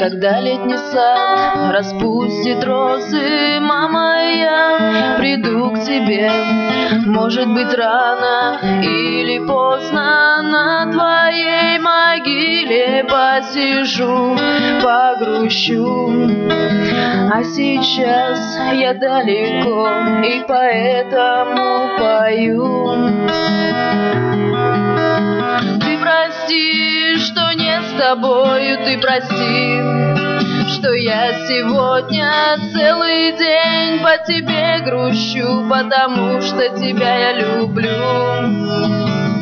Когда летний сад распустит розы, мама, я приду к тебе. Может быть, рано или поздно на твоей могиле посижу, погрущу. А сейчас я далеко и поэтому пою. Ты прости, что не с тобою, ты прости, что я сегодня целый день по тебе грущу, потому что тебя я люблю.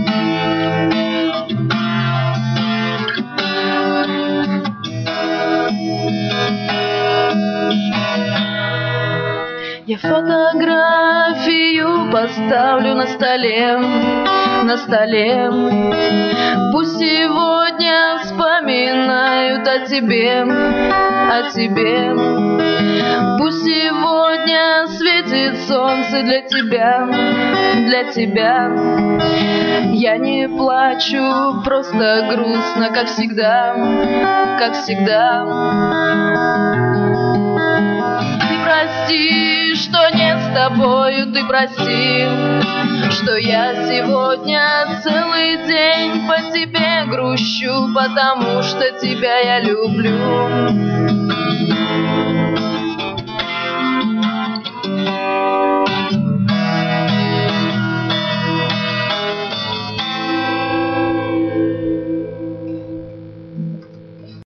Я фотографию поставлю на столе, на столе. Пусть сегодня вспоминают о тебе, о тебе. Пусть сегодня светит солнце для тебя, для тебя. Я не плачу, просто грустно, как всегда, как всегда. Ты прости, что не с тобою, ты прости, что я сегодня целый день по тебе грущу, потому что тебя я люблю.